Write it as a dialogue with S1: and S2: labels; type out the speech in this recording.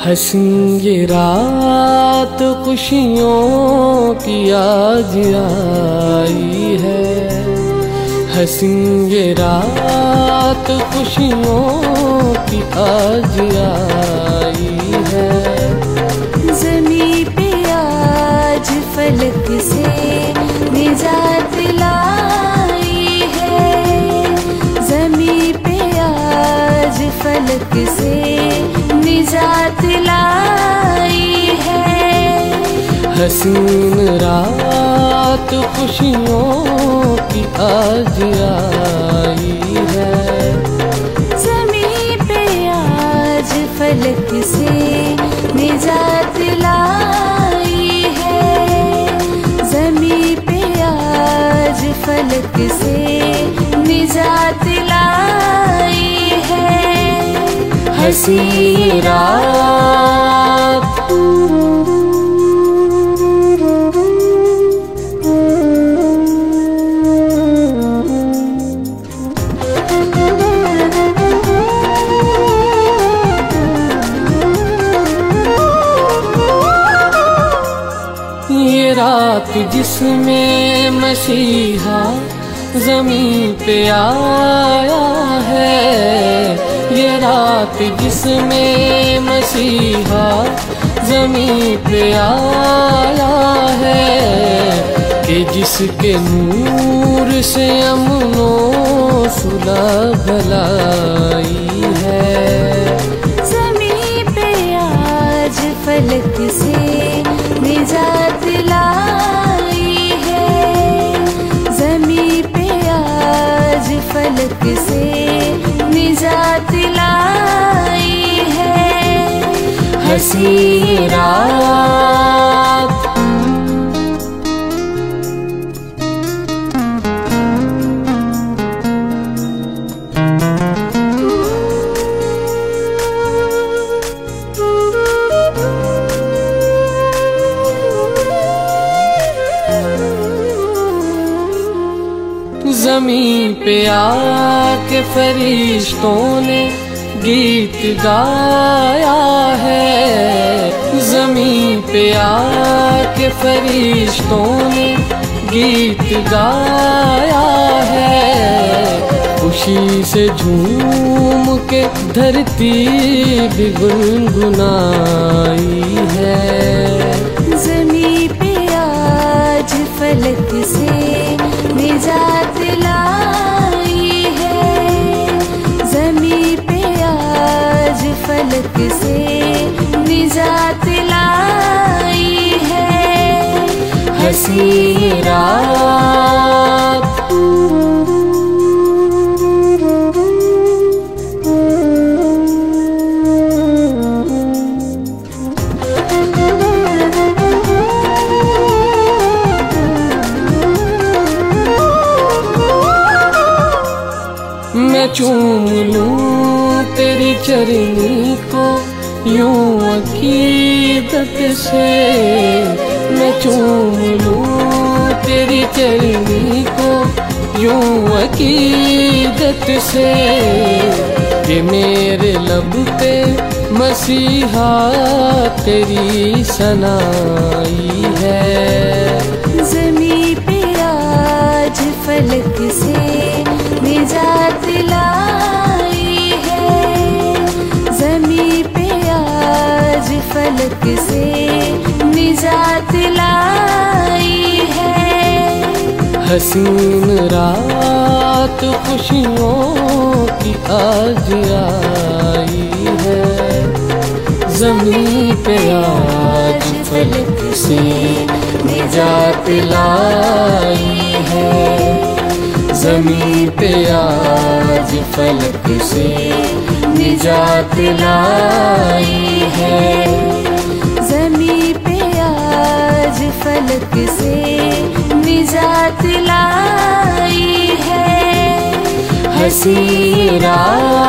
S1: हसीं ये रात खुशियों की आज आई है। हसीं ये रात खुशियों की आज आई है।
S2: ज़मीं पे आज फलक से निजात लाई है। ज़मीं पे आज फलक से निजात लाई है।
S1: हसीन रात खुशियों की आज आई है।
S2: ज़मीं पे आज फलक से निजात लाई है। ज़मीं पे आज फलक से निजात लाई है।
S1: हसीं रात ये रात जिसमें मसीहा ज़मीं पे आया है। ये रात जिसमें मसीहा ज़मीं पे आया है कि जिसके नूर से अमनो सुलह भलाई है।
S2: ज़मीं पे आज फलक से निजात लाई है। ज़मीं पे आज फलक से निजात लाई है।
S1: हसीं रात ज़मीं पे आके फरिश्तों ने गीत गाया है। ज़मीं पे आके फरिश्तों ने गीत गाया है। खुशी से झूम के धरती भी गुनगुनाई है।
S2: ज़मीं पे आज फलक से निजात लाई है। ज़मीं पे आज फलक से निजात लाई है।
S1: हसीं रात मैं चूम लूं तेरी चरनी को यूं अकीदत से। मैं चूम लूं तेरी चरनी को यूं अकीदत से कि मेरे लब पे मसीहा तेरी सनाई है।
S2: ज़मीं पे आज फलक से निजात लाई है। ज़मीं पे आज फलक से निजात लाई है।
S1: हसीन रात खुशियों की आज आई है। ज़मीं पे आज फलक से निजात लाई है। ज़मीं पे आज फलक से निजात लाई है।
S2: ज़मीं पे आज फलक से निजात लाई है।
S1: हसीं रात